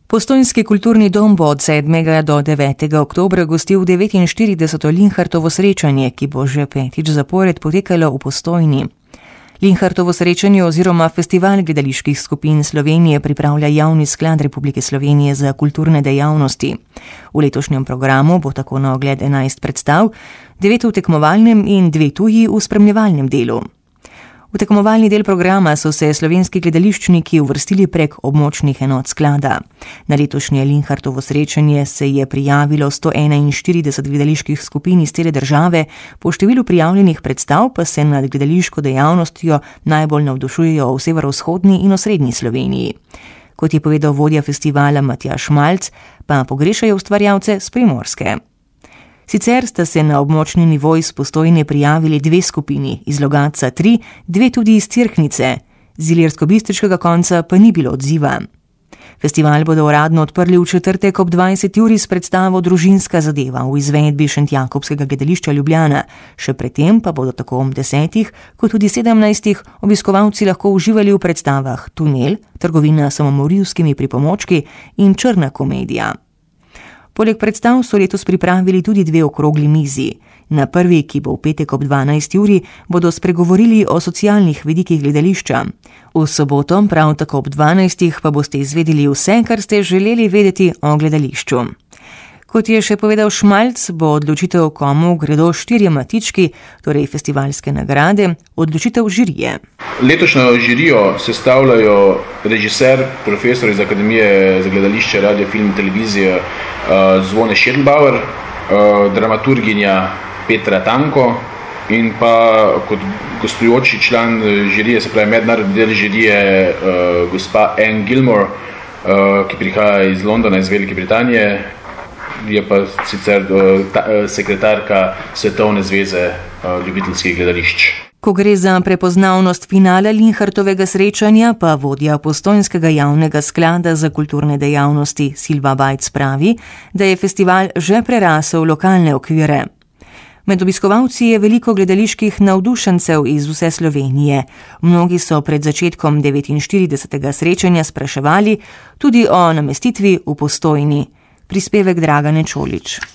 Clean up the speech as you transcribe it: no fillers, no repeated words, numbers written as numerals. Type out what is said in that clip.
Postojnski kulturni dom bo od 7. do 9. oktobra gostil 49. Linhartovo srečanje, ki bo že petič zapored potekalo v Postojni. Linhartovo srečanje oziroma Festival gledaliških skupin Slovenije pripravlja Javni sklad Republike Slovenije za kulturne dejavnosti. V letošnjem programu bo tako na ogled 11 predstav, 9 v tekmovalnem in 2 tuji v spremljevalnem delu. V tekmovalni del programa so se slovenski gledališčniki uvrstili prek območnih enot sklada. Na letošnje Linhartovo srečanje se je prijavilo 141 gledaliških skupin iz cele države, po številu prijavljenih predstav pa se nad gledališko dejavnostjo najbolj navdušujejo v severovzhodni in osrednji Sloveniji. Kot je povedal vodja festivala Matjaž Malc, pa pogrešajo ustvarjalce s Primorske. Sicer sta se na območni nivo iz Postojne prijavili 2 skupini, iz Logatca 3, 2 tudi iz Cerknice, z ilirsko-bistriškega konca pa ni bilo odziva. Festival bodo uradno odprli v četrtek ob 20. uri s predstavo Družinska zadeva v izvedbi Šentjakobskega gledališča Ljubljana, še predtem pa bodo tako ob 10. kot tudi 17. obiskovalci lahko uživali v predstavah Tunel, trgovina s samomorilskimi pripomočki in Črna komedija. Poleg predstav so letos pripravili tudi 2 okrogli mizi. Na prvi, ki bo v petek ob 12. uri, bodo spregovorili o socialnih vidikih gledališča. V soboto, prav tako ob 12. pa boste izvedeli vse, kar ste želeli vedeti o gledališču. Kot je še povedal Šmalc, bo odločitev, komu gredo 4 matički, torej festivalske nagrade, odločitev žirije. Letošnjo žirijo sestavljajo režiser, profesor iz Akademije za gledališče, radio, film in televizijo Zvone Schirnbauer, dramaturginja Petra Tanko in pa kot gostujoči član žirije, se pravi mednarodni del žirije, gospa Anne Gilmore, ki prihaja iz Londona, iz Velike Britanije, je pa sicer sekretarka Svetovne zveze ljubiteljskih gledališč. Ko gre za prepoznavnost finala Linhartovega srečanja, pa vodja Postojnskega javnega sklada za kulturne dejavnosti Silva Bajc pravi, da je festival že prerasel lokalne okvire. Med obiskovalci je veliko gledaliških navdušencev iz vse Slovenije. Mnogi so pred začetkom 49. srečanja spraševali tudi o namestitvi v Postojni. Prispevek Dragane Čolič.